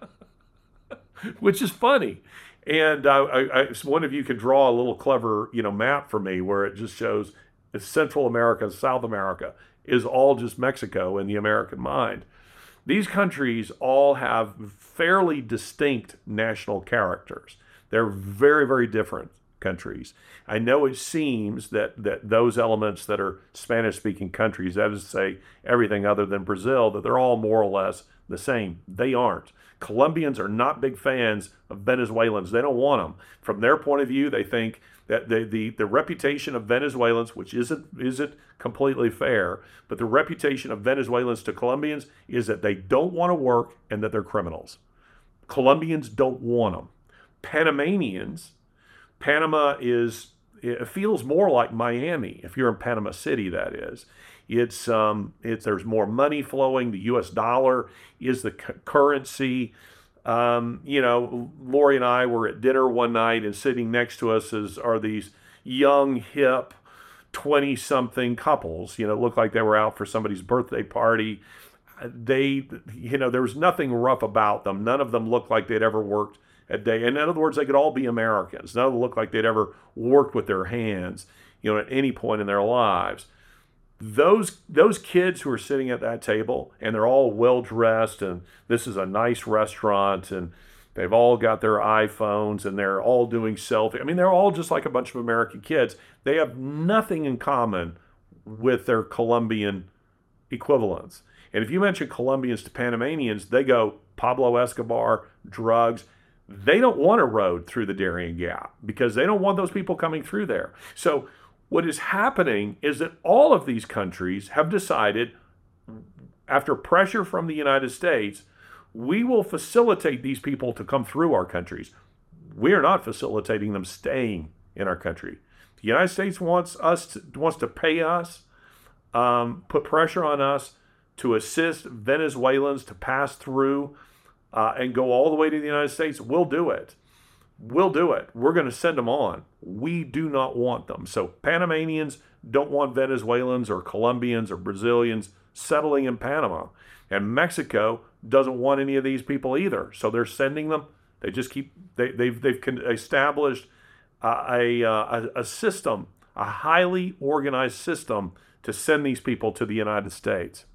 which is funny. And one of you could draw a little clever, map for me where it just shows Central America, South America is all just Mexico in the American mind. These countries all have fairly distinct national characters. They're very, very different countries. I know it seems that those elements that are Spanish-speaking countries, that is to say everything other than Brazil, that they're all more or less the same. They aren't. Colombians are not big fans of Venezuelans. They don't want them. From their point of view, they think that the reputation of Venezuelans, which isn't completely fair, but the reputation of Venezuelans to Colombians is that they don't want to work and that they're criminals. Colombians don't want them. Panamanians, it feels more like Miami if you're in Panama City, that is. There's more money flowing. The U.S. dollar is the currency. Lori and I were at dinner one night, and sitting next to us are these young, hip, 20-something couples. Looked like they were out for somebody's birthday party. There was nothing rough about them. None of them looked like they'd ever worked a day. In other words, they could all be Americans. None of them looked like they'd ever worked with their hands, at any point in their lives. Those kids who are sitting at that table, and they're all well dressed, and this is a nice restaurant, and they've all got their iPhones, and they're all doing selfies. I mean, they're all just like a bunch of American kids. They have nothing in common with their Colombian equivalents. And if you mention Colombians to Panamanians, they go Pablo Escobar, drugs. They don't want a road through the Darien Gap because they don't want those people coming through there. So what is happening is that all of these countries have decided, after pressure from the United States, we will facilitate these people to come through our countries. We are not facilitating them staying in our country. The United States wants to pay us, put pressure on us to assist Venezuelans to pass through and go all the way to the United States. We'll do it. We'll do it. We're going to send them on. We do not want them. So Panamanians don't want Venezuelans or Colombians or Brazilians settling in Panama. And Mexico doesn't want any of these people either. So they're sending them. They just keep, they've established a system, a highly organized system to send these people to the United States.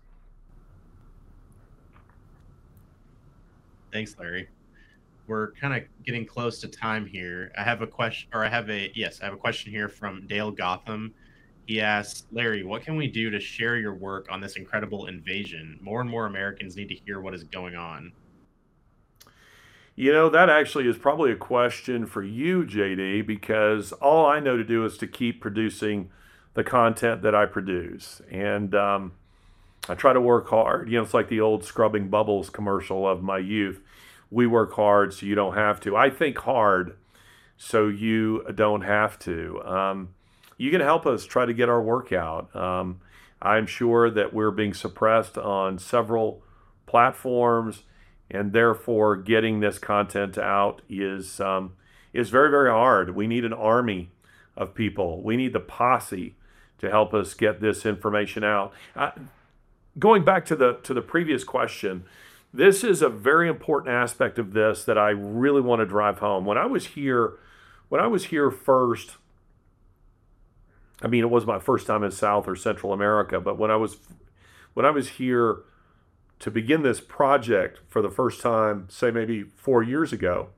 Thanks, Larry. We're kind of getting close to time here. I have a question, or I have a question here from Dale Gotham. He asks, Larry, what can we do to share your work on this incredible invasion? More and more Americans need to hear what is going on. You know, that actually is probably a question for you, JD, because all I know to do is to keep producing the content that I produce. And I try to work hard. You know, it's like the old Scrubbing Bubbles commercial of my youth. We work hard so you don't have to. I think hard so you don't have to. You can help us try to get our work out. I'm sure that we're being suppressed on several platforms, and therefore getting this content out is very, very hard. We need an army of people. We need the posse to help us get this information out. Going back to the previous question, this is a very important aspect of this that I really want to drive home. When I was here first, I mean, it was my first time in South or Central America, but when I was here to begin this project for the first time, say maybe 4 years ago,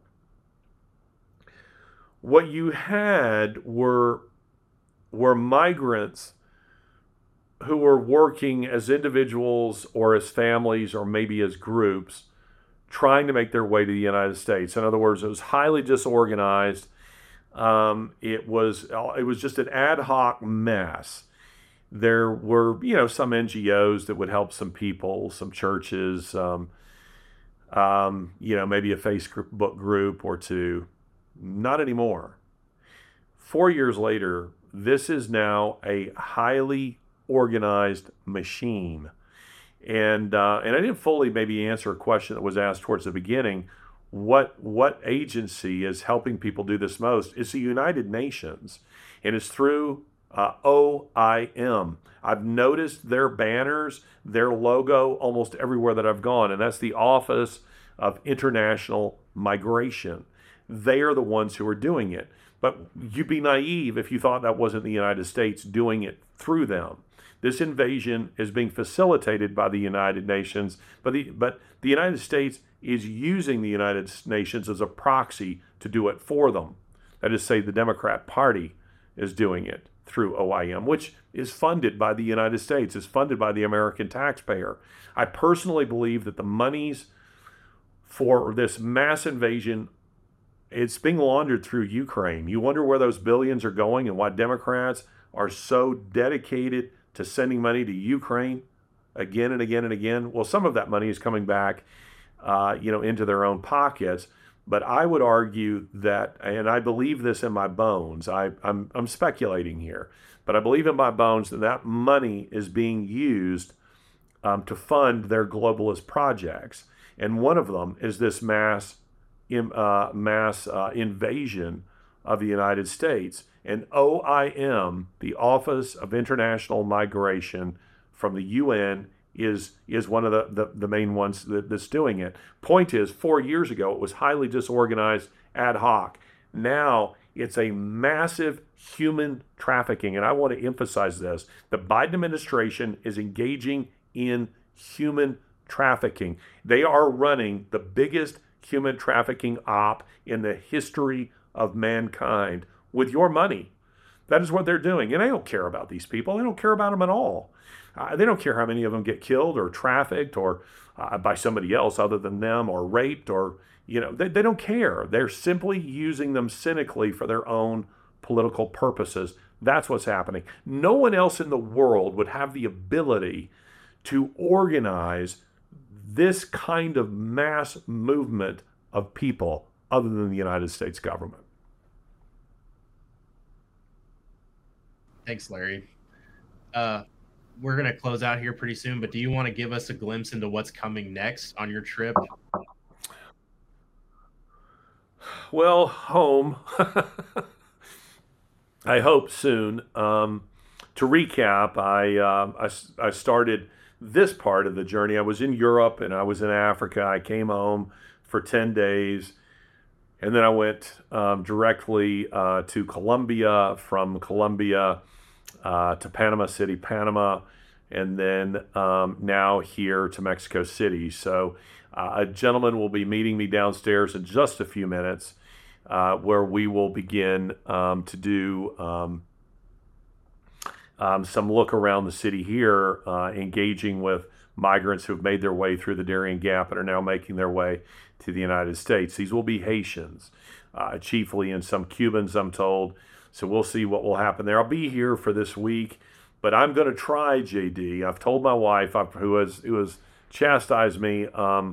what you had were migrants who were working as individuals or as families or maybe as groups trying to make their way to the United States. In other words, it was highly disorganized. It was just an ad hoc mess. There were, some NGOs that would help some people, some churches, maybe a Facebook group or two. Not anymore. 4 years later, this is now a highly organized machine. And I didn't fully maybe answer a question that was asked towards the beginning. What agency is helping people do this most? It's the United Nations, and it's through OIM. I've noticed their banners, their logo almost everywhere that I've gone, and that's the Office of International Migration. They are the ones who are doing it. But you'd be naive if you thought that wasn't the United States doing it through them. This invasion is being facilitated by the United Nations, but the United States is using the United Nations as a proxy to do it for them. That is, say, the Democrat Party is doing it through OIM, which is funded by the United States, is funded by the American taxpayer. I personally believe that the monies for this mass invasion, it's being laundered through Ukraine. You wonder where those billions are going and why Democrats are so dedicated to sending money to Ukraine again and again and again. Well, some of that money is coming back, into their own pockets. But I would argue that, and I believe this in my bones, I'm speculating here, but I believe in my bones that money is being used to fund their globalist projects. And one of them is this mass invasion of the United States. And OIM, the Office of International Migration from the UN, is one of the main ones that's doing it. Point is, 4 years ago, it was highly disorganized, ad hoc. Now it's a massive human trafficking. And I want to emphasize this. The Biden administration is engaging in human trafficking. They are running the biggest human trafficking op in the history of mankind with your money. That is what they're doing. And they don't care about these people. They don't care about them at all. They don't care how many of them get killed or trafficked or by somebody else other than them, or raped, or, they don't care. They're simply using them cynically for their own political purposes. That's what's happening. No one else in the world would have the ability to organize this kind of mass movement of people other than the United States government. Thanks, Larry. We're going to close out here pretty soon, but do you want to give us a glimpse into what's coming next on your trip? Well, home. I hope soon. To recap, I started this part of the journey. I was in Europe and I was in Africa. I came home for 10 days. And then I went directly to Colombia, from Colombia to Panama City, Panama, and then now here to Mexico City. So a gentleman will be meeting me downstairs in just a few minutes, where we will begin to do some look around the city here, engaging with migrants who have made their way through the Darien Gap and are now making their way to the United States. These will be Haitians, chiefly, and some Cubans, I'm told. So we'll see what will happen there. I'll be here for this week, but I'm going to try, JD. I've told my wife, who has chastised me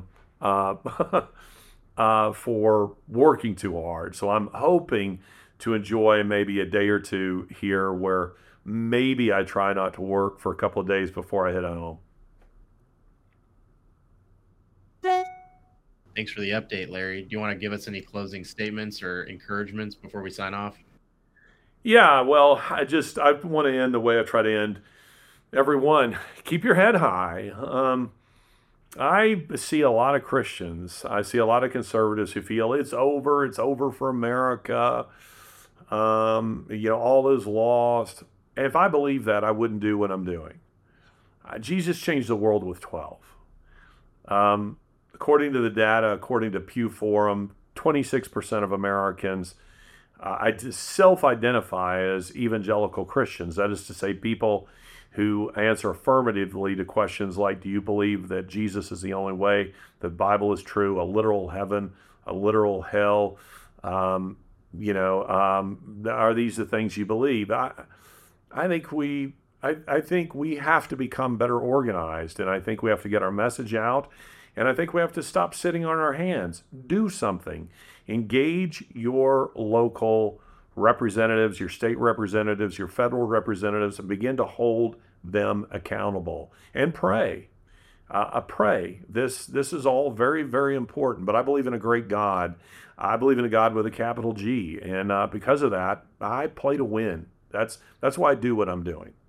for working too hard. So I'm hoping to enjoy maybe a day or two here where maybe I try not to work for a couple of days before I head home. Thanks for the update, Larry. Do you want to give us any closing statements or encouragements before we sign off? Yeah, well, I want to end the way I try to end everyone. Keep your head high. I see a lot of Christians. I see a lot of conservatives who feel it's over for America. All is lost. If I believe that, I wouldn't do what I'm doing. Jesus changed the world with 12. According to the data, according to Pew Forum, 26% of Americans self-identify as evangelical Christians. That is to say, people who answer affirmatively to questions like, do you believe that Jesus is the only way, the Bible is true, a literal heaven, a literal hell? Are these the things you believe? I think we have to become better organized, and I think we have to get our message out. And I think we have to stop sitting on our hands. Do something. Engage your local representatives, your state representatives, your federal representatives, and begin to hold them accountable. And pray. Pray. This is all very, very important. But I believe in a great God. I believe in a God with a capital G. And because of that, I play to win. That's why I do what I'm doing.